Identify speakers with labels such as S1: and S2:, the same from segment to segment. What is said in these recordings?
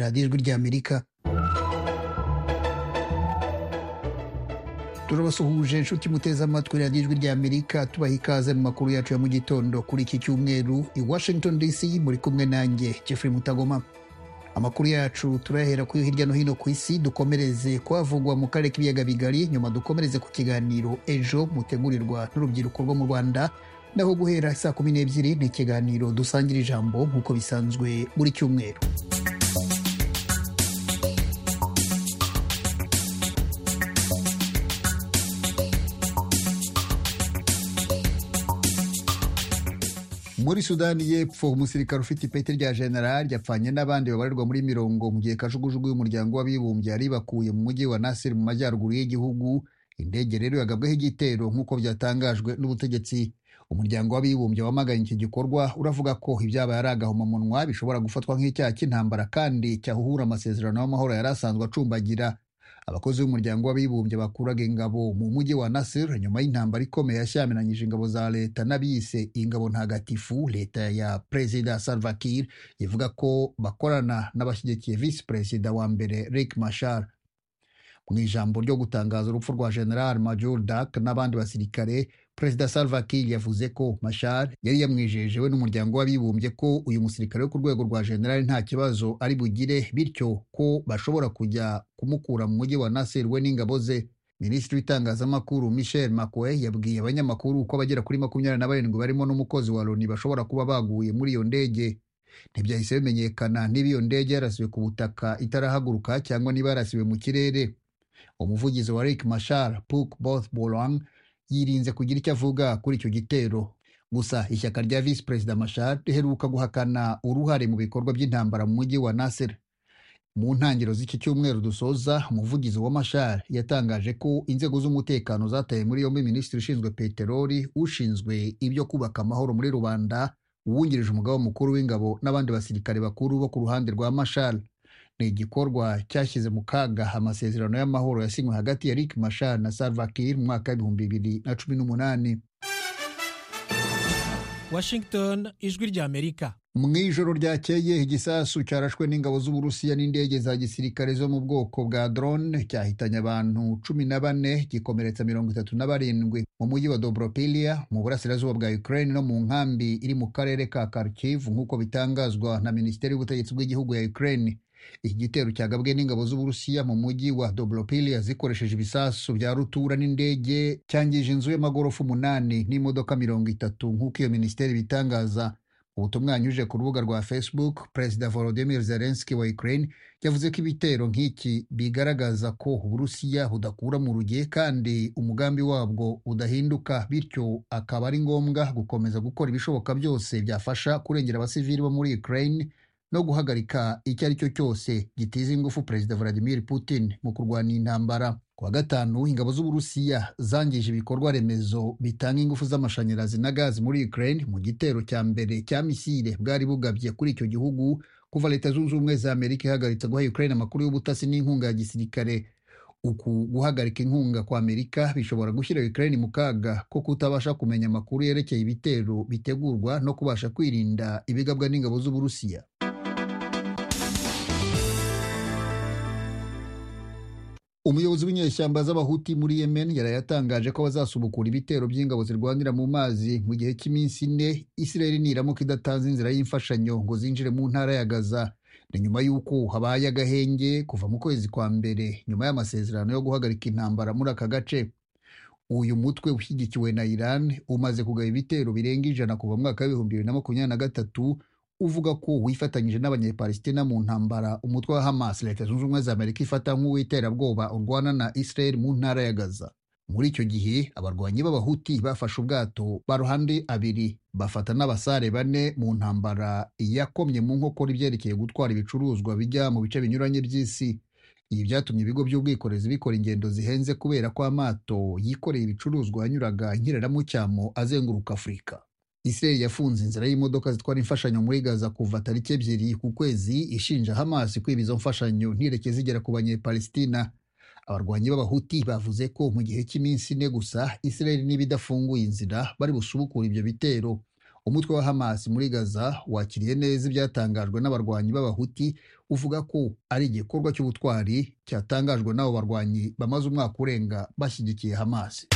S1: radiyo ijwi ry'Amerika. Turabasuhuje inshuti muteze amatwi radiyo ijwi ry'Amerika, tubaha ikaze mu makuru yacu ya mu gitondo kuri iki cyumweru i Washington DC. Muri kumwe nanjye Jeffrey Mutagoma. Amakuru yacu turayahera kuri hirya no hino ku isi, dukomereze kwavugwa mu karere k'ibiyaga bigari, nyuma dukomereze ku kiganiro ejo mutegurirwa n'urubyiruko rwo mu Rwanda, naho guhera saa 12 ni ikiganiro dusangira ijambo nk'uko bisanzwe buri cyumweru. Muri Sudani y'Epfo, umusirikare ufite ipeti rya general yapfanye n'abandi babarirwa muri 40 mu gihe kajugujugu y'umuryango w'abibumbye yari bakuye mu mujyi wa Nasir mu majyaruguru y'igihugu. Indege rero yagabweho igitero nk'uko byatangajwe n'ubutegetsi. Umuryango w'abibumbye wamaganye iki gikorwa, uravuga ko ibyabaye ari agahomamunwa bishobora gufatwa nk'icyaha cy'intambara kandi cyahuhura amasezerano y'amahoro yari asanzwe acumbagira. Abakozi b'umuryango w'abibumbye bakuraga ingabo mu mujyi wa Nasir nyuma y'intambara ikomeye yashyamiranyije ingabo za leta n'abiyise ingabo ntagatifu. Leta ya Perezida Salva Kiir ivuga ko bakorana n'abashyigikiye visi perezida wa mbere Riek Machar. Mu ijambo ryo gutangaza urupfu rwa General Major Dak n'abandi basirikare, Perezida Salva Kiir yavuze ko Machar yari yamwijeje we n'umuryango w'abibumbye ko uyu musirikare wo ku rwego rwa general nta kibazo ari bugire, bityo ko bashobora kujya kumukura mu mujyi wa Nasir we n'ingabo ze. Minisitiri w'itangazamakuru Michel Makuei yabwiye abanyamakuru ko abagera kuri 27 barimo n'umukozi wa Loni bashobora kuba baguye muri iyo ndege. Ntibyahise bimenyekana niba iyo ndege yarasiwe ku butaka itarahaguruka cyangwa niba yarasiwe mu kirere. Umuvugizi wa Riek Machar, Puk Both Bolang, yirinze kugira icyo avuga kuri icyo gitero. Gusa ishyaka rya visi perezida Machar riheruka guhakana uruhare mu bikorwa by'intambara mu mujyi wa Nasir. Mu ntangiriro z'iki cyumweru dusoza, umuvugizi wa Machar yatangaje ko inzego z'umutekano zataye muri yombi minisitiri ushinzwe peteroli, ushinzwe ibyo kubaka amahoro muri rubanda, uwungirije umugaba mukuru w'ingabo n'abandi basirikare bakuru bo ku ruhande rwa Machar. Ni igikorwa cyashyize mu kaga amasezerano y'amahoro yasinywe hagati ya Riek Machar na Salva Kiir mu mwaka wa 2018.
S2: Washington, ijwi ry'Amerika.
S1: Mu ijoro ryakeye igisasu cyarashwe n'ingabo z'Uburusiya n'indege za gisirikare zo mu bwoko bwa drone cyahitanye abantu 14 gikomeretsa 37 mu mujyi wa Dobropilya mu burasirazuba bwa Ukraine no mu nkambi iri mu karere ka Kharkiv nk'uko bitangazwa na Minisiteri y'Ubutegetsi bw'igihugu ya Ukraine. Iki gitero cyagabwe n'ingabo z'Uburusiya mu mujyi wa Dobropilya zikoresheje ibisasu bya rutura n'indege cyangije inzu y'amagorofa 8 n'imodoka 30 nk'uko iyo minisiteri bitangaza. Ubutumwa yanyujije ku rubuga rwa Facebook, Perezida Volodymyr Zelensky wa Ukraine yavuze ko ibitero nk'iki bigaragaza ko Uburusiya budakura mu rugiye kandi umugambi wabwo udahinduka, bityo akaba ari ngombwa gukomeza gukora ibishoboka byose byafasha kurengera abasivili bo muri Ukraine no guhagarika icyo ari cyo cyose gitiza ingufu Perezida Vladimir Putin mu kurwanya intambara. Kuwa gatanu, ingabo z'Uburusiya zangije ibikorwa remezo bitanga ingufu z'amashanyarazi na gazi muri Ukraine mu gitero cya mbere cya misile bwari bugabye kuri icyo gihugu kuva Leta Zunze Ubumwe za Amerika ihagaritse guha Ukraine amakuru y'ubutasi n'inkunga ya gisirikare. Uku guhagarika inkunga kwa Amerika bishobora gushyira Ukraine mu kaga ko kutabasha kumenya amakuru yerekeye ibitero bitegurwa no kubasha kwirinda ibigabwa n'ingabo z'Uburusiya. Umuyobozi w'inyeshyamba z'abahuti muri Yemen yarayatangaje ko bazasubukura ibitero by'ingabo zirwanira mu mazi mu gihe cy'iminsi 4 Israel niramuka idatanze inzira y'imfashanyo ngo zinjire mu ntara ya Gaza. Ni nyuma y'uko habaye agahenge kuva mu kwezi kwa mbere nyuma y'amasezerano yo guhagarika intambara muri aka gace. Uyu mutwe ushyigikiwe na Iran umaze kugaba ibitero birenga 100 kuva mu mwaka wa 2023, uvuga ko wifatanyije n'abanyepalestina mu ntambara umutwe wa Hamas Leta Zunze Ubumwe za Amerika ifata nk'uw'iterabwoba urwana na Israel mu ntara ya Gaza. Muri icyo gihe abarwanyi b'abahuti bafashe ubwato baruhande abiri bafata n'abasare 4 mu ntambara yakomye mu nkokora ibyerekeye gutwara ibicuruzwa bijya mu bice binyuranye by'isi. Ibi byatumye ibigo by'ubwikorezi bikora ingendo zihenze kubera ko amato yikoreye ibicuruzwa yanyuraga nkireramucyamo azenguruka Afurika. Israel yafunze inzira y'imodoka zitwara imfashanyo muri Gaza kuva tariki 2 ku kwezi, ishinja Hamas kwiba izo mfashanyo ntireke zigera ku banyepalestina. Abarwanyi b'abahuti bavuze ko mu gihe cy'iminsi 4 gusa Israel niba idafunguye inzira bari busubukura ibyo bitero. umutwe wa Hamas muri Gaza wakiriye neza ibyatangajwe n'abarwanyi b'abahuti uvuga ko ari igikorwa cy'ubutwari cyatangajwe n'abo barwanyi bamaze umwaka urenga bashyigikiye Hamas.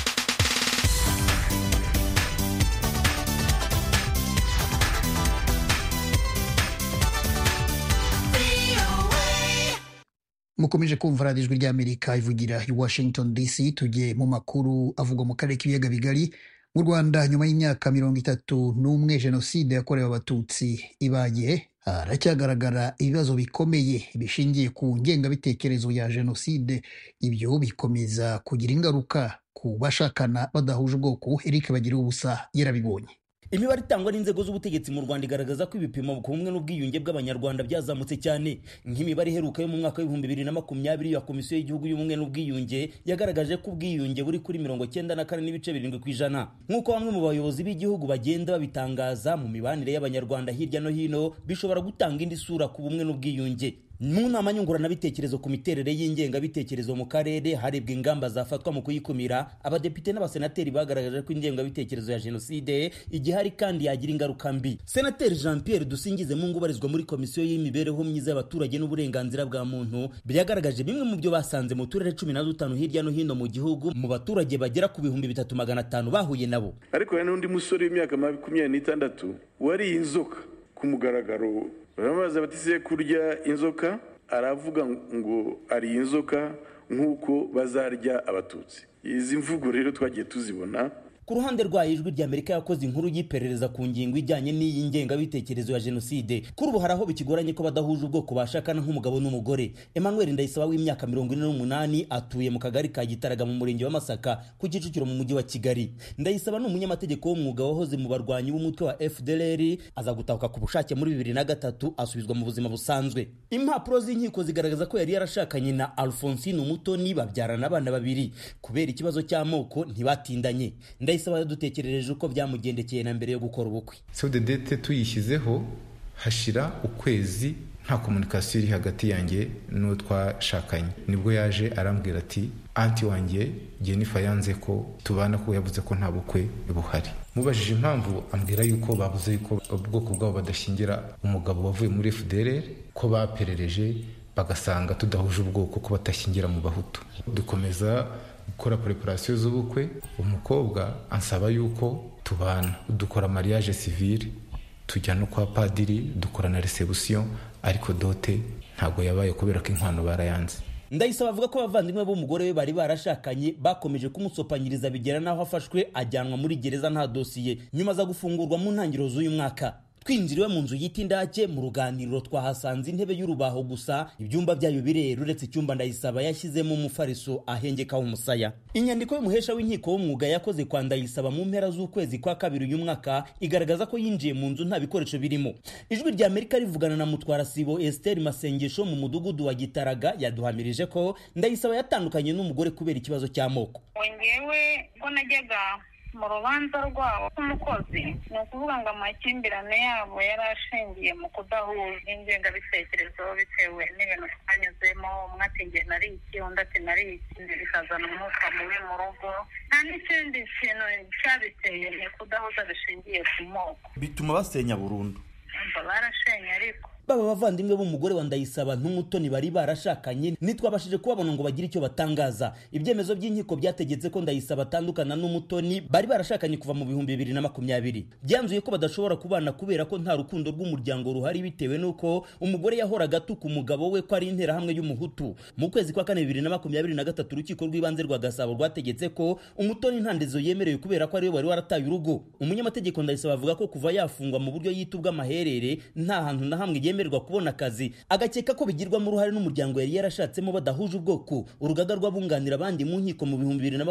S1: Mukomeje kumva radiyo ijwi ry'Amerika ivugira i Washington DC. Tugiye mu makuru avugwa mu karere k'ibiyaga bigari. Mu Rwanda nyuma y'imyaka 31 jenoside yakorewe abatutsi ibaye, haracyagaragara ibibazo bikomeye bishingiye ku ngengabitekerezo ya jenoside. Ibyo bikomeza kugira ingaruka ku bashakana badahuje ubwoko. Eric Bagiruwubusa yarabibonye.
S3: Imibare itangwa n'inzego z'ubutegetsi mu Rwanda igaragaza ko ibipimo ku bumwe n'ubwiyunge bw'abanyarwanda byazamutse cyane. Nk'imibare iheruka yo mu mwaka wa 2020 ya Komisiyo y'Igihugu y'Ubumwe n'Ubwiyunge yagaragaje ko ubwiyunge buri kuri 94.7%. Nk'uko bamwe mu bayobozi b'igihugu bagenda babitangaza, mu mibanire y'abanyarwanda hirya no hino bishobora gutanga indi sura ku bumwe n'ubwiyunge. Mu nama nyunguranabitekerezo ku miterere y'ingengabitekerezo mu karere harebwa ingamba zafatwa mu kuyikumira. Abadepite n'abasenateri bagaragaje ko ingengabitekerezo ya jenoside igihari kandi yagira ingaruka mbi. Senateri Jean Pierre Dusingizemungu ubarizwa muri Komisiyo y'Imibereho Myiza y'Abaturage n'Uburenganzira bwa Muntu byagaragaje bimwe mu byo basanze mu turere 15 hirya no hino mu gihugu mu baturage bagera ku 3500 bahuye nabo.
S4: Ariko hari n'undi musore w'imyaka 26 wari inzoka ku mugaragaro. Bamaze batise kurya inzoka, aravuga ngo ari inzoka nk'uko bazarya abatutsi. Izi mvugo rero twagiye tuzibona.
S3: Ku ruhande rwa Ijwi ry'Amerika yakoze inkuru y'iperereza ku ngingo ijyanye n'iyi ngengabitekerezo ya jenoside. Kuri ubu haraho bikigoranye ko badahuje ubwoko bashakana nk'umugabo n'umugore. Emmanuel Ndayisaba w'imyaka 48 atuye mu kagari ka Gitaraga mu murenge wa Masaka ku Kicukiro mu mujyi wa Kigali. Ndayisaba ni umunyamategeko w'umwuga wahoze mu barwanyi b'umutwe wa FDLR, aza gutahuka ku bushake muri 2003 asubizwa mu buzima busanzwe. Impapuro z'inkiko zigaragaza ko yari yarashakanye na Alphonsine Umutoni babyarana abana babiri. Kubera ikibazo cy'amoko ntibatindanye. Ndayisaba yadutekerereje uko byamugendekeye na mbere yo gukora ubukwe.
S5: Date tuyishyizeho hashira ukwezi nta communication iri hagati yanjye n'uwo twashakanye. Nibwo yaje arambwira ati anti wanjye Jennifer yanze ko tubana, ko yavuze ko nta bukwe buhari. Mubajije impamvu ambwira yuko bavuze yuko ubwoko bwabo badashingira umugabo wavuye muri FDLR, ko baperereje bagasanga tudahuje ubwoko, ko batashingira mu bahutu. Dukomeza gukora preparation z'ubukwe. Umukobwa ansaba yuko tubana, dukora mariage civil, tujya no kwa padiri, dukora na reception, ariko dote ntago yabaye kubera ko inkwano barayanze.
S3: Ndayisaba avuga ko abavandimwe b'umugore we bari barashakanye bakomeje kumusopanyiriza bigera naho afashwe ajyanwa muri gereza nta dosiye, nyuma za gufungurwa mu ntangiriro z'uyu mwaka. Twinjiriwe mu nzu yita Indake, mu ruganiriro twahasanze intebe y'urubaho gusa, ibyumba byayo birera uretse icyumba Ndayisaba yashyizemo umufariso ahengekaho umusaya. Inyandiko y'umuhesha w'inkiko w'umwuga yakoze kwa Ndayisaba mu mpera z'ukwezi kwa kabiri uyu mwaka igaragaza ko yinjiye mu nzu nta bikoresho birimo. Ijwi ry'Amerika rivugana na Mutwara Sibo Esther Masengesho mu mudugudu wa Gitaraga yaduhamirije ko Ndayisaba yatandukanye n'umugore kubera ikibazo cy'amoko.
S6: Wengewe ko najyaga mu rubanza rwabo k'umukozi, ni ukuvuga ngo amakimbirane yabo yari ashingiye mu kudahuza ingengabitekerezo bitewe n'ibintu twanyuzemo. Umwe ati njye nari iki, undi ati nari iki, bikazana umwuka mubi mu rugo. Nta n'ikindi kintu cyabiteye, ni kudahuza bishingiye ku moko,
S3: bituma basenya burundu.
S6: Barashenye ariko
S3: baba bavandimwe b'umugore wa Ndayisaba n'Umutoni bari barashakanye nitwabashije kubabona ngo bagire icyo batangaza. Ibyemezo by'inkiko byategetse ko Ndayisaba atandukana n'Umutoni bari barashakanye kuva mu 2020. Byanzuye ko badashobora kubana kubera ko nta rukundo rw'umuryango ruhari, bitewe nuko umugore yahoraga atuka umugabo we ko ari intera hamwe y'umuhutu. Mu kwezi kwa 2023 urukiko rw'ibanze rwa Gasabo rwategetse ko Umutoni ntandezo yemerewe kubera ko ari we wari warataye urugo. Umunyamategeko Ndayisaba avuga ko kuva yafungwa mu buryo yitubwa amaherere nta hantu na hamwe yemererwa kubona akazi, agakeka ko bigirwamo uruhare n'umuryango yari yarashatsemo badahuje ubwoko. Urugaga rw'abunganira abandi mu nkiko mu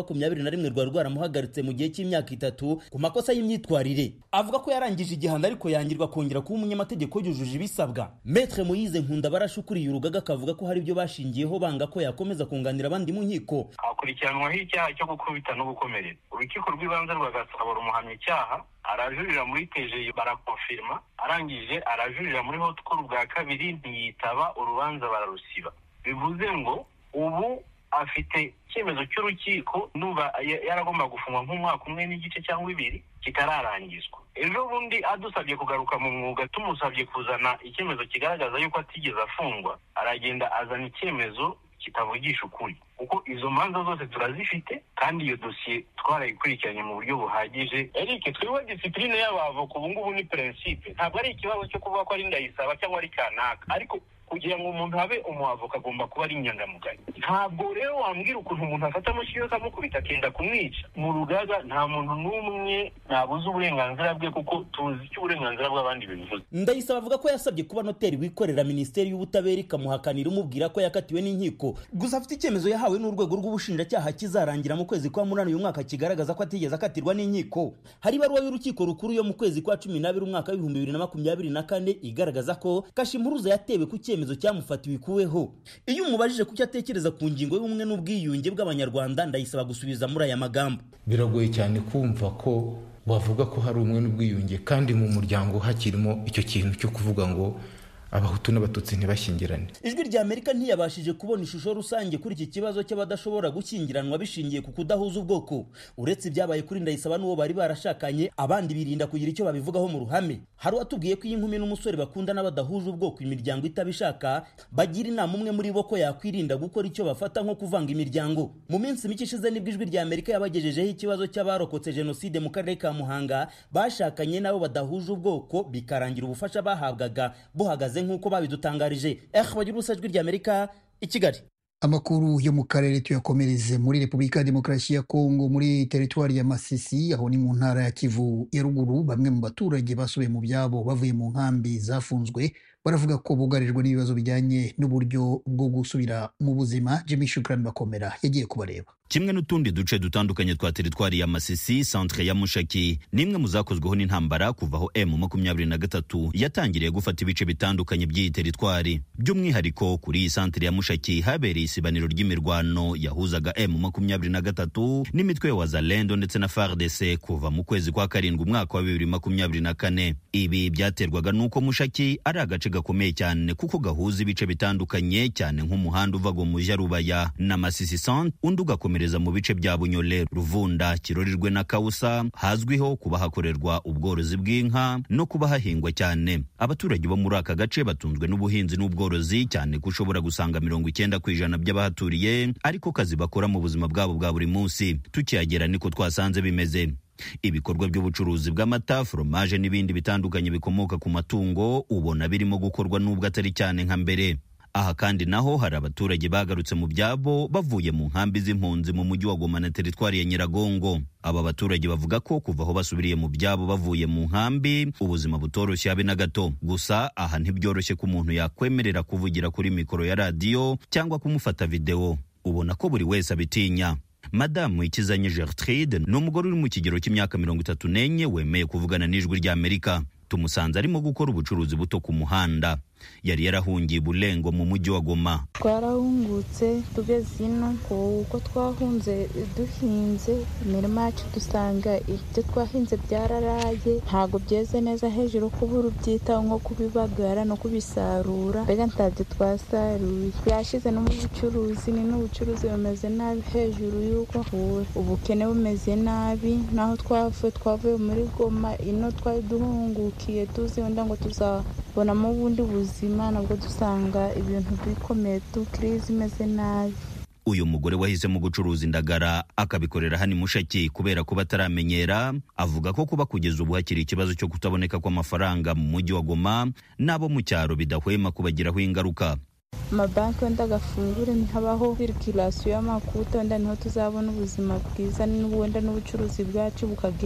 S3: 2021 rwari rwaramuhagaritse mu gihe cy'imyaka 3 ku makosa y'imyitwarire. Avuga ko yarangije igihano ariko yangirwa kongera kuba umunyamategeko yujuje ibisabwa. Maître Moise Nkunda barashukuriye urugaga akavuga ko hari ibyo bashingiyeho banga ko yakomeza kunganira abandi mu nkiko.
S7: Akurikiranwaho icyaha cyo gukubita no gukomeretsa. Urukiko rw'ibanze rwa Gasabo rumuhamya icyaha, arajurira muri TGI barakonfirma, arangije arajurira muri haute cour bwa kabiri ntiyitaba, urubanza bararusiba. Bivuze ngo ubu afite icyemezo cy'urukiko numva yaragomba gufungwa nk'umwaka umwe n'igice cyangwa 2 kitararangizwa. Ejo bundi adusabye kugaruka mu mwuga, tumusabye kuzana icyemezo kigaragaza yuko atigeze afungwa, aragenda azana icyemezo kitavugisha ukuri, kuko izo manza zose turazifite kandi iyo dosiye twarayikurikiranye mu buryo buhagije. Eric, twebwe discipline y'abavoka ubu ngubu ni principe, ntabwo ari ikibazo cyo kuvuga ko ari Ndayisaba cyangwa ari kanaka, ariko kugira ngo umuntu abe umuavoka agomba kuba ari inyangamugayo. Ntabwo rero wambwira ukuntu umuntu afata amushiyo akamukubita akenda kumwica. Mu rugaga nta muntu n'umwe nabuze uburenganzira bwe, kuko tuzi icyo uburenganzira bw'abandi bivuze.
S3: Ndayisaba avuga ko yasabye kuba noteri wikorera Minisiteri y'Ubutabera ikamuhakanira umubwira ko yakatiwe n'inkiko, gusa afite icyemezo yahawe n'urwego rw'ubushinjacyaha kizarangira mu kwezi kwa munani uyu mwaka kigaragaza ko atigeze akatirwa n'inkiko. Hari ibaruwa y'urukiko rukuru yo mu kwezi kwa 12 umwaka wa 2024 igaragaza ko Kashimpuruza yatewe ku icyemezo cyamufatiwe ikuweho. Iyo umubajije kucyo atekereza ku ngingo y'ubumwe n'ubwiyunge bw'Abanyarwanda, Ndayisaba gusubiza muri aya magambo:
S5: biragoye cyane kumva ko bavuga ko hari umwe n'ubwiyunge kandi mu muryango hakirimo icyo kintu cyo kuvuga ngo Abahutu n'Abatutsi ntibashyingirane.
S3: Ijwi rya Amerika ntiyabashije kubona ishusho rusange kuri iki kibazo cy'abadashobora gushyingiranwa bishingiye ku kudahuza ubwoko. Uretse ibyabaye kuri Ndayisaba n'uwo bari barashakanye, abandi birinda kugira icyo babivugaho mu ruhame. Hari watubwiye ko iyi nkumi n'umusore bakunda n'abadahuje ubwoko imiryango itabishaka, bagira inama umwe muri bo ko yakwirinda gukora icyo bafata nko kuvanga imiryango. Mu minsi mike ishize nibwo Ijwi rya Amerika yabagejejeho ikibazo cy'abarokotse jenoside mu karere ka Muhanga bashakanye nabo badahuje ubwoko, bikarangira ubufasha bahabwaga buhagaze nk'uko babidutangarije. Bagira ubusa Ijwi rya Amerika i Kigali.
S1: Amakuru yo mu karere tuyakomereze muri Repubulika ya Demokarasi ya Kongo, muri teritwari ya Masisi, aho ni mu ntara ya Kivu ya ruguru. Bamwe mu baturage basubiye mu byabo bavuye mu nkambi zafunzwe baravuga ko bugarijwe n'ibibazo bijyanye n'uburyo bwo gusubira mu buzima. Jimmy Shukran Bakomera yagiye kubareba.
S8: Kimwe n'utundi duce dutandukanye twa teritwari ya Masisi, centre ya Mushaki nimwe muzakozweho n'intambara kuvaho M23 yatangiriye gufata ibice bitandukanye by'iyi teritwari. By'umwihariko kuri iyi centre ya Mushaki habereye isibaniro ry'imirwano yahuzaga M23 n'imitwe ya Wazalendo ndetse na FARDC kuva mu kwezi kwa 7 umwaka wa 2024. Ibi byaterwaga nuko Mushaki ari agace gakomeye cyane kuko gahuza ibice bitandukanye cyane nk'umuhanda uva mu Mujarubaya na Masisi centre, undi ugakomereza mu bice bya Bunyole, Ruvunda, Kirorirwe na Kausa, hazwiho kuba hakorerwa ubworozi bw'inka no kuba hahingwa cyane. Abaturage bo muri aka gace batunzwe n'ubuhinzi n'ubworozi cyane ko ushobora gusanga 90% by'abahaturiye ariko kazi bakora mu buzima bwabo bwa buri munsi. Tukiyagera niko twasanze bimeze. Ibikorwa by'ubucuruzi bw'amata, fromage n'ibindi bitandukanye bikomoka ku matungo ubona birimo gukorwa nubwo atari cyane nka mbere. Aha kandi naho hari abaturage bagarutse mu byabo bavuye mu nkambi z'impunzi mu mujyi wa Goma na teritwari ya Nyiragongo. Aba baturage bavuga ko kuva aho basubiriye mu byabo bavuye mu nkambi ubuzima butoroshye habe na gato. Gusa aha ntibyoroshye ko umuntu yakwemerera kuvugira kuri mikoro ya radio cyangwa kumufata video. Ubona ko buri wese abitinya. Madamu Ikizanye Gertrude ni umugore uri mu kigero cy'imyaka 34 wemeye kuvugana n'Ijwi rya Amerika. Tumusanze arimo gukora ubucuruzi buto ku muhanda. Yari yarahungiye Bulengo mu mujyi wa Goma.
S9: Twarahungutse tugeze ino kuko twahunze duhinze imirima yacu dusanga ibyo twahinze byararaye, ntago byeze neza hejuru kubura ubyitaho nko kubibagara no kubisarura, mbega ntabyo twasaruye. Twashize no mu bucuruzi, ni n'ubucuruzi bumeze nabi hejuru y'uko ubukene bumeze nabi. Naho twavuye muri Goma ino twari duhungukiye tuzi wenda ngo tuzabonamo ubundi buzima, nabwo dusanga ibintu bikomeye, krizi imeze nabi.
S8: Uyu mugore wahisemo gucuruza indagara akabikorera hano Mushaki kubera kuba ataramenyera, avuga ko kuba kugeza ubu hakiri ikibazo cyo kutaboneka kw'amafaranga mu mujyi wa Goma n'abo mu cyaro bidahwema kubagiraho ingaruka.
S9: Amabanki wenda agafungure ntihabaho circulation y'amakuta, wenda niho tuzabona ubuzima bwiza wenda n'ubucuruzi bwacu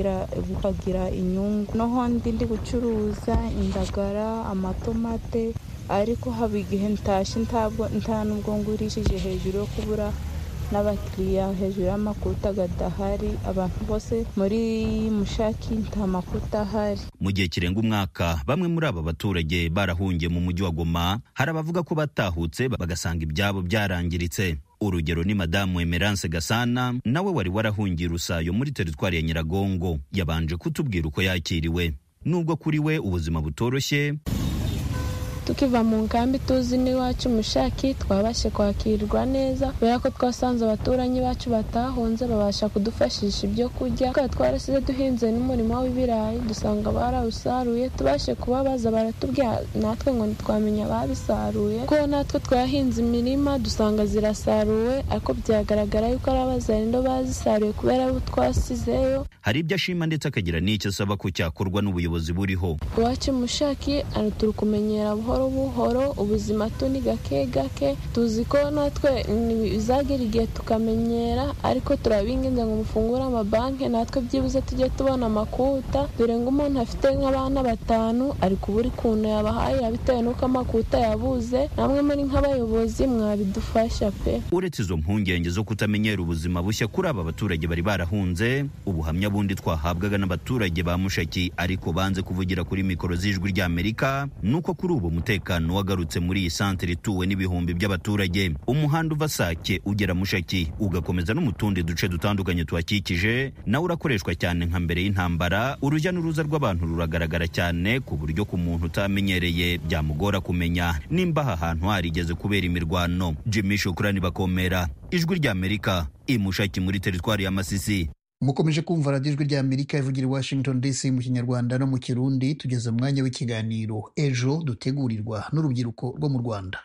S9: bukagira inyungu. Noho ndi gucuruza indagara, amatomate, ariko haba igihe ntashe nta nubwo ngurishije hejuru yo kubura n'abakiriya, hejuru y'amakuta gadahari. Abantu bose muri Mushaki nta makuta ahari.
S8: Mu gihe kirenga umwaka bamwe muri aba baturage barahungiye mu mujyi wa Goma. Hari abavuga ko batahutse bagasanga ibyabo byarangiritse. Urugero ni Madamu Emerance Gasana, nawe wari warahungiye Rusayo muri teritwari ya Nyiragongo. Yabanje kutubwira uko yakiriwe. Nubwo kuri we ubuzima butoroshye,
S9: tukiva mu nkambi tuzi n'iwacu Mushaki twabashe kwakirwa neza kubera ko twasanze abaturanyi bacu batahunze babasha kudufashisha ibyo kurya. Twarasize duhinze n'umurimo w'ibirayi dusanga barawusaruye, tubashe kubabaza baratubwira natwe ngo ntitwamenya babisaruye kuko natwe twahinze imirima dusanga zirasaruwe, ariko byagaragara yuko ari abazarindo bazisaruye kubera abo twasizeyo.
S8: Hari ibyo ashima ndetse akagira n'icyo asaba ko cyakorwa n'ubuyobozi buriho.
S9: Iwacu Mushaki turi kumenyera buhoro buhoro ubuzima tuni gake gake, tuzi ko natwe bizagera igihe tukamenyera, ariko turabinginze ngo mufungure amabanki natwe byibuze tujye tubona amakuta, dore ngo umuntu afite nk'abana 5 ariko buri kuntu yabahaye bitewe n'uko amakuta yabuze. Namwe muri nk'abayobozi mwabidufasha pe.
S8: Uretse izo mpungenge zo kutamenyera ubuzima bushya kuri aba baturage bari barahunze, ubuhamya bundi twahabwaga n'abaturage ba Mushaki ariko banze kuvugira kuri mikoro z'Ijwi ry'Amerika nuko kuri ubu umutekano wagarutse muri iyi santere ituwe n'ibihumbi by'abaturage. Umuhanda uva Sake ugera Mushaki ugakomeza no mu tundi duce dutandukanye tuhakikije nawe urakoreshwa cyane nka mbere y'intambara. Urujya n'uruza rw'abantu ruragaragara cyane ku buryo ku muntu utamenyereye byamugora kumenya nimba aha hantu harigeze kubera imirwano. Jimmy Shukrani Bakomera, Ijwi ry'Amerika, i Mushaki muri teritwari ya Masisi.
S1: Mukomeje kumva Radio Ijwi ry'Amerika ivugira i Washington DC mu Kinyarwanda no mu Kirundi. Tugeze mu mwanya w'ikiganiro Ejo dutegurirwa n'urubyiruko rwo mu Rwanda.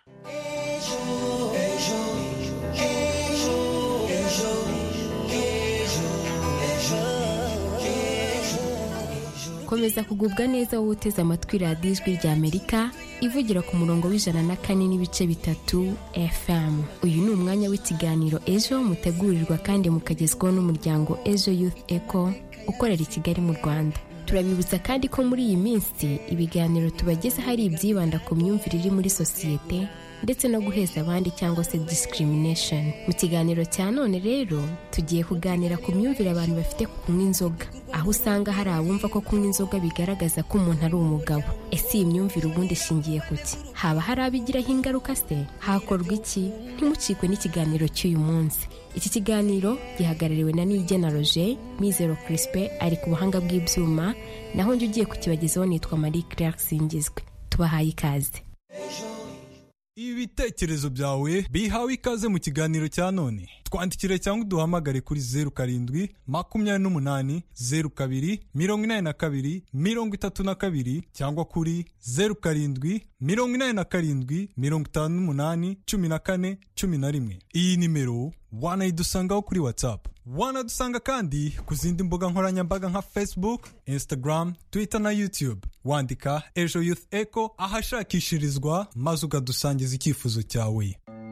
S10: Komeza kugubwa neza wowe uteze amatwi Radio Ijwi ry'Amerika ivugira ku murongo w'104.3 FM. Uyu ni umwanya w'ikiganiro Ejo mutegurirwa kandi mukagezwaho n'umuryango Ejo Youth Echo ukorera i Kigali mu Rwanda. Turabibutsa kandi ko muri iyi minsi ibiganiro tubageze hari ibyibanda ku myumvire iri muri sosiyete ndetse no guheza abandi cyangwa se discrimination. Mu kiganiro cya none rero tugiye kuganira ku myumvire abantu bafite ku kunywa inzoga, aho usanga hari abumva ko kunywa inzoga bigaragaza ko umuntu ari umugabo. Ese iyi myumvire ubundi ishingiye ku ki? Haba hari abigiraho ingaruka se? Hakorwa iki? Ntimucikwe n'ikiganiro cy'uyu munsi. Iki kiganiro gihagarariwe na Nigena Roger, Mizero Crispe ari ku buhanga bw'ibyuma, naho njye ugiye kukibagezaho nitwa Marie Claire Singizwe. Tubahaye ikaze.
S11: Ibitekerezo byawe bihawe ikaze mu kiganiro cya none. Twandikire cyangwa duhamagare kuri 07 28 02 82 32 cyangwa kuri 07 87 58 14 11. Iyi nimero wanayidusangaho kuri WhatsApp. Wanadusanga kandi ku zindi mbuga nkoranyambaga nka Facebook, Instagram, Twitter na YouTube. Wandika Ejo Youth Echo ahashakishirizwa maze ukadusangiza icyifuzo cyawe.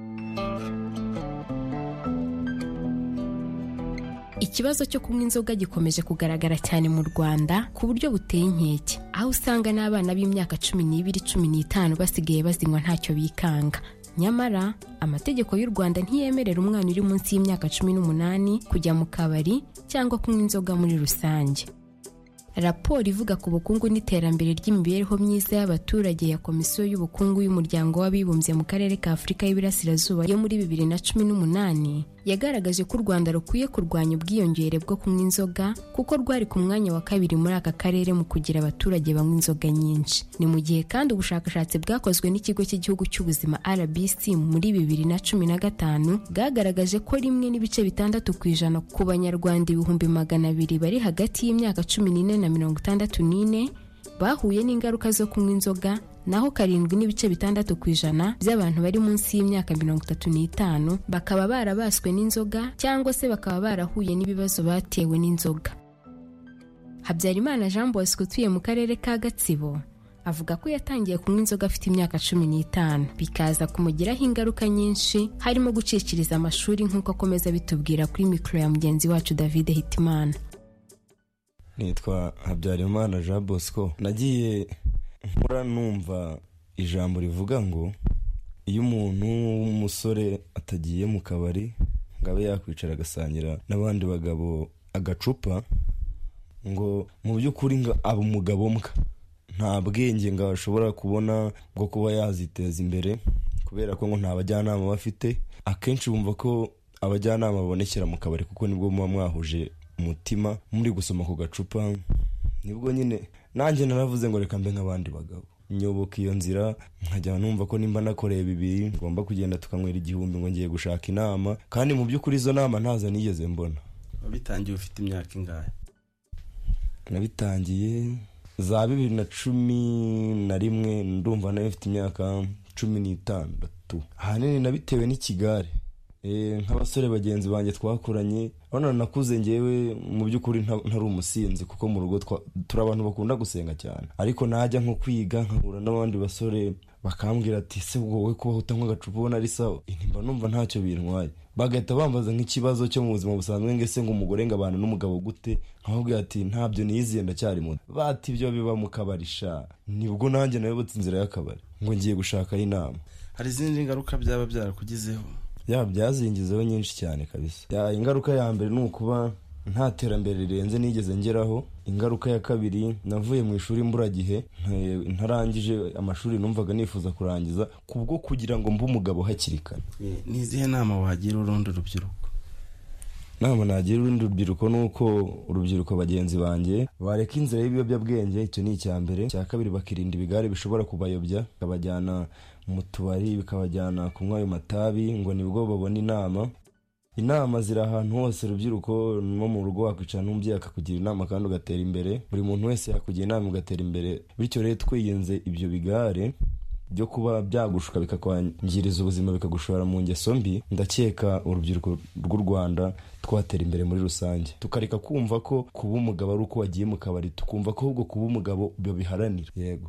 S10: Ikibazo cyo kunywa inzoga gikomeje kugaragara cyane mu Rwanda ku buryo buteye inkeke, aho usanga n'abana b'imyaka 12-15 basigaye bazinywa ntacyo bikanga. Nyamara amategeko y'u Rwanda ntiyemerera umwana uri munsi y'imyaka 18 kujya mu kabari cyangwa kunywa inzoga muri rusange. Raporo ivuga ku bukungu n'iterambere ry'imibereho myiza y'abaturage ya Komisiyo y'Ubukungu y'Umuryango w'Abibumbye mu Karere ka Afurika y'Iburasirazuba yo muri 2018 yagaragaje ko u Rwanda rukwiye kurwanya ubwiyongere bwo kunywa inzoga kuko rwari ku mwanya wa 2 muri aka karere mu kugira abaturage banywa inzoga nyinshi. Ni mu gihe kandi ubushakashatsi bwakozwe n'ikigo cy'igihugu cy'ubuzima RBC muri 2015 bwagaragaje ko 1.6% ku banyarwanda 200,000 bari hagati y'imyaka 14 na 64 bahuye n'ingaruka zo kunywa inzoga, naho 7.6% by'abantu bari munsi y'imyaka 35 bakaba barabaswe n'inzoga cyangwa se bakaba barahuye n'ibibazo batewe n'inzoga. Habyarimana Jean Bosco utuye mu karere ka Gatsibo avuga ko yatangiye kunywa inzoga afite imyaka 15 bikaza kumugiraho ingaruka nyinshi harimo gucikiriza amashuri nk'uko akomeza bitubwira kuri mikro ya mugenzi wacu David Hitimana.
S12: Nitwa Habyarimana Jean Bosco. Nagiye nkora numva ijambo rivuga ngo iyo umuntu w'umusore atagiye mu kabari ngabe yakwicara agasangira n'abandi bagabo agacupa ngo mu by'ukuri ngo aba umugabo mbwa nta bwenge ngo ashobora kubona bwo kuba yaziteza imbere kubera ko ngo nta bajyanama bafite. Akenshi bumva ko abajyanama babonekera mu kabari kuko nibwo muba mwahuje umutima muri gusoma ku gacupa. Nibwo nyine nanjye naravuze ngo reka mbe nk'abandi bagabo. nyoboka iyo nzira nkajya numva ko nimba nakoreye bibiri ngomba kugenda tukanywera 1000 ngo ngiye gushaka inama, kandi mu by'ukuri izo nama ntaza nigeze mbona.
S13: Wabitangiye ufite imyaka ingahe?
S12: Nabitangiye za 2011 ndumva nayo mfite imyaka 16. Ahanini nabitewe n'ikigare. Nk'abasore bagenzi banjye twakuranye, abana nakuze ngewe mu by'ukuri ntari umusinzi kuko mu rugo turi abantu bakunda gusenga cyane, ariko najya nko kwiga nkahura n'abandi basore bakambwira ati se wowe kuba utanywa agacupa ubona ari sawa, nimba numva ntacyo bintwaye. Bagahita bambaza nk'ikibazo cyo mu buzima busanzwe ngese ngo umugore ngabana n'umugabo gute, nkababwira ati ntabyo niyiziye ndacyari muto. Bati ibyo biba mu kabarisha. Nibwo nanjye nayobotse inzira y'akabari ngo ngiye gushaka inama.
S13: Hari izindi ngaruka byaba byarakugizeho?
S12: Byazingizeho nyinshi cyane kabisa. Ingaruka ya mbere ni ukuba nta terambere rirenze nigeze ngeraho. Ingaruka ya kabiri, navuye mu ishuri mburagihe, ntarangije amashuri numvaga nifuza kurangiza kubwo kugira ngo mbe umugabo hakiri kare.
S13: Ni izihe nama wagira urundi rubyiruko?
S12: Nama nagira urundi rubyiruko nuko urubyiruko bagenzi banjye bareka inzira y'ibiyobyabwenge, icyo ni icya mbere. Cya kabiri, bakirinda ibigare bishobora kubayobya bikabajyana mu tubari, bikabajyana kunywa ayo matabi, ngo nibwo babona inama. Inama ziri ahantu hose. Urubyiruko no mu rugo wakwicara n'umubyeyi akakugira inama kandi ugatera imbere. Buri muntu wese yakugira inama ugatera imbere. Bityo rero twiyenze ibyo bigare byo kuba byagushuka bikakwangiriza ubuzima bikagushora mu ngeso mbi, ndakeka urubyiruko rw'u Rwanda twatera imbere muri rusange, tukareka kumva ko kuba umugabo ari uko wagiye mu kabari, tukumva ko ahubwo kuba umugabo biharanira. Yego.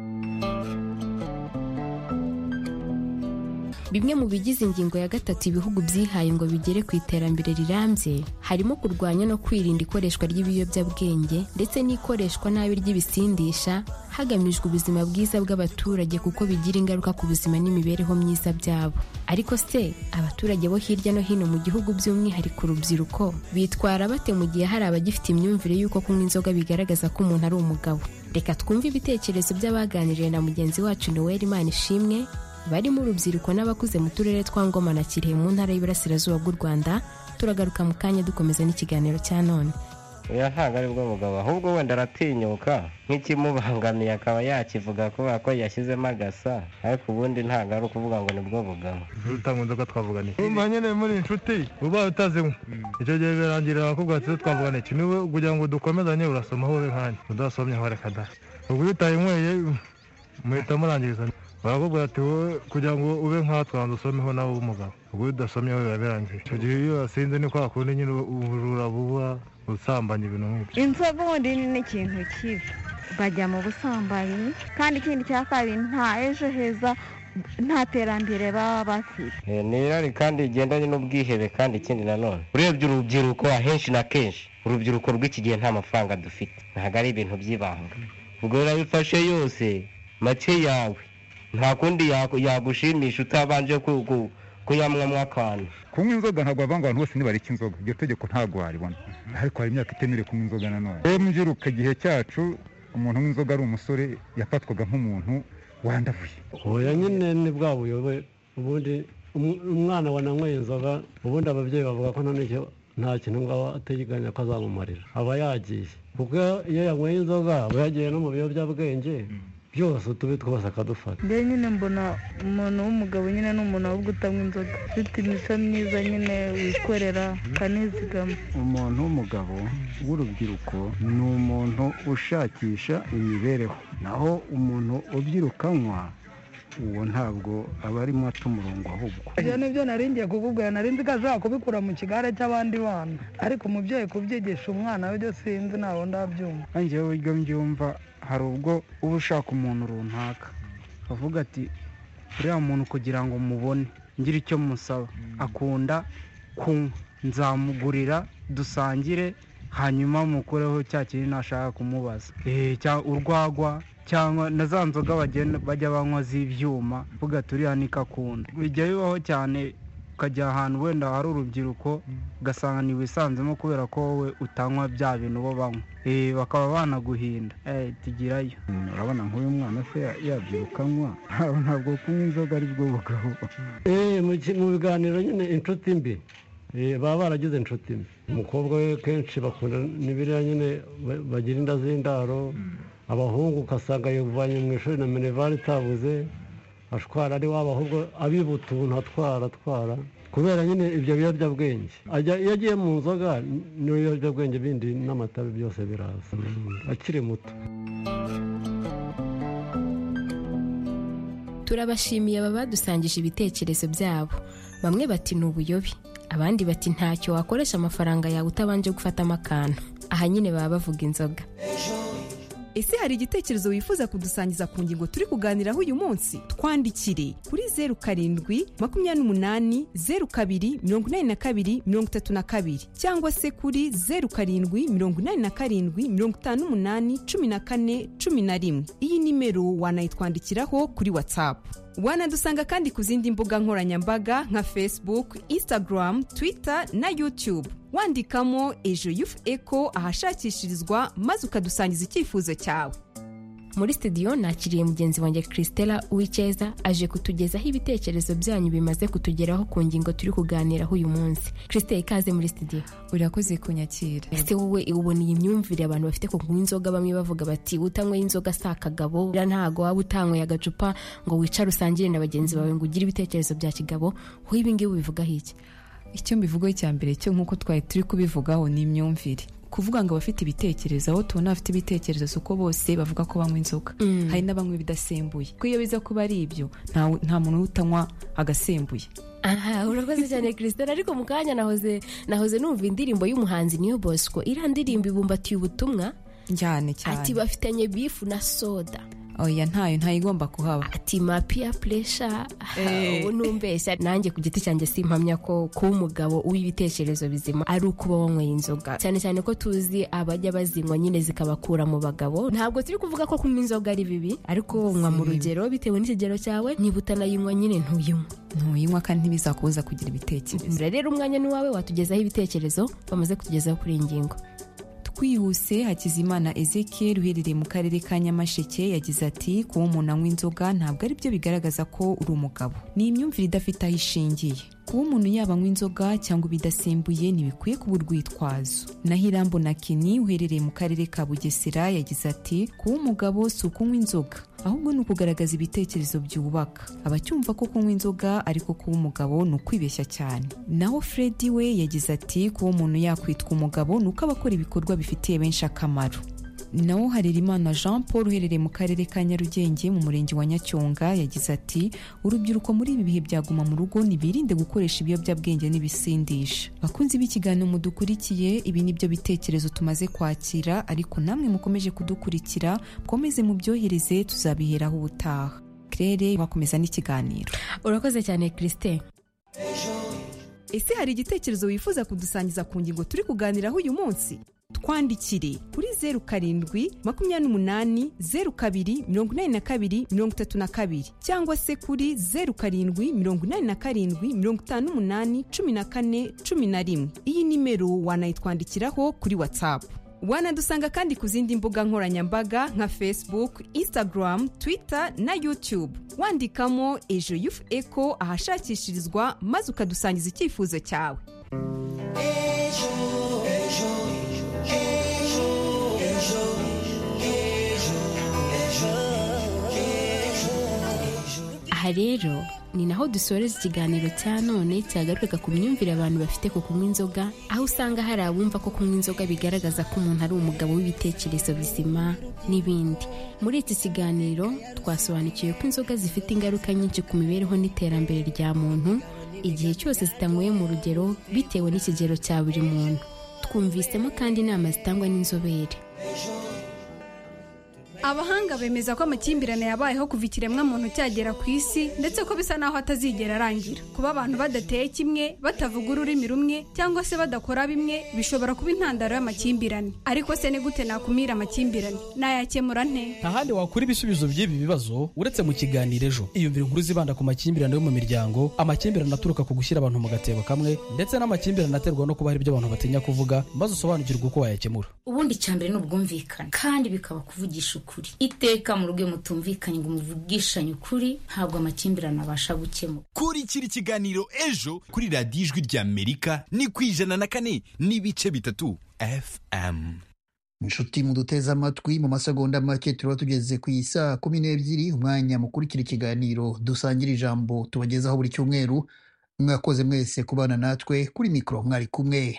S10: Bimwe mu bigize ingingo ya 3 ibihugu byihaye ngo bigere ku iterambere rirambye harimo kurwanya no kwirinda ikoreshwa ry'ibiyobyabwenge ndetse n'ikoreshwa nabi ry'ibisindisha hagamijwe ubuzima bwiza bw'abaturage kuko bigira ingaruka ku buzima n'imibereho myiza byabo. Ariko se abaturage bo hirya no hino mu gihugu by'umwihariko urubyiruko bitwara bate mu gihe hari abagifite imyumvire y'uko kunywa inzoga bigaragaza ko umuntu ari umugabo? Reka twumve ibitekerezo by'abaganiriye na mugenzi wacu Noel Manishimwe barimo urubyiruko n'abakuze mu turere twa Ngoma na Kirehe mu ntara y'Iburasirazuba bw'u Rwanda. Turagaruka mu kanya dukomeza n'ikiganiro cya none.
S14: Ntabwo ari bwo mugabo, ahubwo wenda aratinyuka nk'ikimubangamiye akaba yakivuga kubera ko yashyizemo agasa, ariko ubundi ntabwo ari ukuvuga ngo nibwo bugabo.
S15: Utanga inzoga twavugana iki? Umva nyine muri inshuti uba utazinywa, icyo gihe birangira bakubwira ati twavugana iki, niwe kugira ngo dukomezanye urasomaho we nkanya udasomyeho reka da. Ubwo iyo utayinyweye muhita murangiriza, barakubwira ati wowe kugira ngo ube nkatwe usomeho nawe w'umugabo, ubwo udasomyeho biba birangiye. Icyo gihe iyo asinze ni kwa kundi nyine ubujura buba usambanya ibintu nk'ibyo.
S16: Inzoga ubundi ni ikintu kibi, bajya mu busambanyi, kandi ikindi cya kabiri nta ejo heza, nta terambere baba bafite.
S14: Ni irari kandi igendanye n'ubwihebe. Kandi ikindi nanone urebye urubyiruko ahenshi na kenshi, urubyiruko rw'iki gihe nta mafaranga dufite, ntabwo ari ibintu by'ibanga. Ubwo urabifashe yose make yawe, nta kundi yagushimisha utabanje kuyamwamo akantu.
S17: Kunywa inzoga ntabwo bavanga abantu bose nibareka inzoga, iryo tegeko ntabwo waribona, ariko hari imyaka itemerewe kunywa inzoga nanone. Mbyiruka igihe cyacu umuntu w'inzoga ari umusore yafatwaga nk'umuntu wandavuye.
S18: Oya nyine ni bwa buyobe, ubundi umwana wananyweye inzoga ubundi ababyeyi bavuga ko nta kintu ngaba ateganya ko azamumarira, aba yagiye, kuko iyo yanyweye inzoga aba yagiye no mu biyobyabwenge byose utubi twose akadufata.
S9: Mbere nyine mbona umuntu w'umugabo nyine n'umuntu ahubwo utanywa inzoga, ufite imico myiza nyine wikorera ukanizigama.
S19: Umuntu w'umugabo w'urubyiruko ni umuntu ushakisha imibereho, naho umuntu ubyirukanwa uwo ntabwo aba arimo ata umurongo ahubwo.
S20: Ibyo nibyo naringiye kukubwira, narinzi ko azaba kubikura mu kigare cy'abandi bana, ariko umubyeyi kubyigisha umwana we byo sinzi, ntawe ndabyumva.
S19: Njyewe buryo mbyumva, hari ubwo uba ushaka umuntu runaka avuga ati uriya muntu kugira ngo mubone ngire icyo musaba, akunda kunywa, nzamugurira dusangire hanyuma mukureho cya kintu nashaka kumubaza, urwagwa cyangwa na za nzoga bajya banywa z'ibyuma, uvuga ati uriya niko akunda. Bijya bibaho cyane, ukajya ahantu wenda hari urubyiruko ugasanga ntiwisanzemo kubera ko wowe utanywa bya bintu bo banywa, bakaba banaguhinda. Tugirayo.
S17: Urabona nk'uyu mwana se yabyirukanwa, ntabwo kunywa inzoga ari bwo bugabo.
S18: Mu biganiro nyine inshuti mbi baba baragize inshuti mbi. Umukobwa we kenshi bakunda n'ibiriya nyine bagira inda z'indaro, abahungu ugasanga yavanye mu ishuri na minervari itabuze ashwara ari wabo ahubwo abiba utuntu atwara kubera nyine ibyo biyobyabwenge iyo agiye mu nzoga n'ibiyobyabwenge bindi n'amatabi byose biraza akiri muto.
S10: turabashimiye aba badusangije ibitekerezo byabo. Bamwe bati ni ubuyobe, abandi bati ntacyo wakoresha amafaranga yawe utabanje gufatamo akantu. Aha nyine baba bavuga inzoga.
S21: Ese hari igitekerezo wifuza kudusangiza ku ngingo turi kuganiraho uyu munsi? Twandikire kuri 0728028232 cyangwa se kuri 0787581411. Iyi nimero wanayitwandikiraho kuri WhatsApp. Wanadusanga kandi ku zindi mbuga nkoranyambaga nka Facebook, Instagram, Twitter na YouTube. Wandikamo Ejo Youth Echo ahashakishirizwa maze ukadusangiza icyifuzo cyawe.
S10: Muri studio nakiriye mugenzi wanjye Christella Uwicyeza aje kutugezaho ibitekerezo byanyu bimaze kutugeraho ku ngingo turi kuganiraho uyu munsi. Christella, ikaze muri studio.
S22: Urakoze kunyakira.
S10: Ese wowe ubona iyi myumvire abantu bafite ko kunywa inzoga, bamwe bavuga bati utanywe inzoga si akagabo, ntago waba utanyweye agacupa ngo wicare usangire na bagenzi bawe ngo ugire ibitekerezo bya kigabo. Ho ibi ngibi bivugaho iki?
S22: Icyo mbivugaho cya mbere cyo nk'uko twari turi kubivugaho ni imyumvire. Kuvuga ngo abafite ibitekerezo, aho tubona abafite ibitekerezo suko bose bavuga ko banywa inzoga. Hari n'abanywa ibidasembuye. Ko iyo biza kuba ari ibyo nta muntu utanywa agasembuye.
S10: Aha, urakoze cyane Christelle. Ariko mu kanya nahoze numva indirimbo y'umuhanzi New Bosco. Iriya ndirimbo ibumbatiye ubutumwa
S22: cyane cyane.
S10: Ati bafitanye bifu na soda.
S22: Oya ntayigomba kuhaba.
S10: Ati mapia pressure. Numbeshya nanjye ku giti cyanjye simpamya ko kuba umugabo w'ibitekerezo bizima ari ukuba wanyweye inzoga. Cyane cyane ko tuzi abajya bazinywa nyine zikabakura mu bagabo. Ntabwo turi kuvuga ko kunywa inzoga ari bibi, ariko unywa mu rugero bitewe n'ikigero cyawe. Niba utanayinywa nyine ntuyinywa kandi ntibizakubuza kugira ibitekerezo. Rero umwanya ni wawe, watugezaho ibitekerezo bamaze kutugezaho kuri iyi ngingo.
S22: Twihuse, Hakizimana Ezekiel uherereye mu karere ka Nyamasheke yagize ati kuba umuntu anywa inzoga ntabwo ari byo bigaragaza ko uri umugabo. Ni imyumvire idafite aho ishingiye. Kuba umuntu yaba anywa inzoga cyangwa ibidasembuye ntibikwiye kuba urwitwazo. Naho Irambo na Kini uherereye mu karere ka Bugesera yagize ati kuba umugabo si ukunywa inzoga, ahubwo ni ukugaragaza ibitekerezo byubaka. Abacyumva ko kunywa inzoga ariko kuba umugabo ni ukwibeshya cyane. Naho Freddy we yagize ati kuba umuntu yakwitwa umugabo ni uko abakora ibikorwa bifitiye benshi akamaro. Naho Harerimana Jean Paul uherereye mu karere ka Nyarugenge mu murenge wa Nyacyonga yagize ati urubyiruko muri ibi bihe byaguma mu rugo nibirinde gukoresha ibiyobyabwenge n'ibisindisha. Bakunzi b'ikiganiro mudukurikiye, ibi nibyo bitekerezo tumaze kwakira, ariko namwe mukomeje kudukurikira komeze mubyohereze, tuzabiheraho ubutaha. Claire wakomeza n'ikiganiro.
S10: Urakoze cyane Christelle.
S21: Ese hari igitekerezo wifuza kudusangiza ku ngingo turi kuganiraho uyu munsi? Twandikire kuri 0728028232 cyangwa se kuri 0787581411. Iyi nimero wanayitwandikiraho kuri WhatsApp. Wanadusanga kandi ku zindi mbuga nkoranyambaga nka Facebook, Instagram, Twitter na YouTube. Wandikamo Ejo Youth Echo ahashakishirizwa maze ukadusangiza icyifuzo cyawe.
S10: Aha rero ni naho dusoreza ikiganiro cya none cyagarukaga ku myumvire abantu bafite ku kunywa inzoga, aho usanga hari abumva ko kunywa inzoga bigaragaza ko umuntu ari umugabo w'ibitekerezo bizima n'ibindi. Muri iki kiganiro twasobanukiwe ko inzoga zifite ingaruka nyinshi ku mibereho n'iterambere rya muntu igihe cyose zitanyweye mu rugero bitewe n'ikigero cya buri muntu. Twumvisemo kandi inama zitangwa n'inzobere.
S23: Abahanga bemeza ko amakimbirane yabayeho kuva ikiremwa muntu cyagera ku isi, ndetse ko bisa naho atazigera arangira. Kuba abantu badateye kimwe, batavuga ururimi rumwe cyangwa se badakora bimwe bishobora kuba intandaro y'amakimbirane. Ariko se ni gute nakumira amakimbirane? Nayakemura nte?
S2: Nta handi wakura ibisubizo by'ibi bibazo uretse mu kiganiro Ejo. Iyumvire inkuru zibanda ku makimbirane yo mu miryango, amakimbirane aturuka ku gushyira abantu mu gatebo kamwe, ndetse n'amakimbirane aterwa no kuba hari ibyo abantu batinya kuvuga, maze usobanukirwe uko wayakemura.
S24: Ubundi cyambere ni ubwumvikane kandi bikaba kuvugisha ukuri. Iteka mu rugo mutumvikanye ngo muvugishanye ukuri, ntabwo amakimbirane abasha gukemura.
S25: Kurikira ikiganiro Ejo kuri radiyo Ijwi ry'Amerika ni ku 104.3 FM.
S1: inshuti muduteze amatwi mu masegonda make turaba tugeze ku isaa 12 umwanya mukurikira ikiganiro dusangira ijambo tubagezaho buri cyumweru. Mwakoze mwese kubana natwe, kuri mikoro mwari kumwe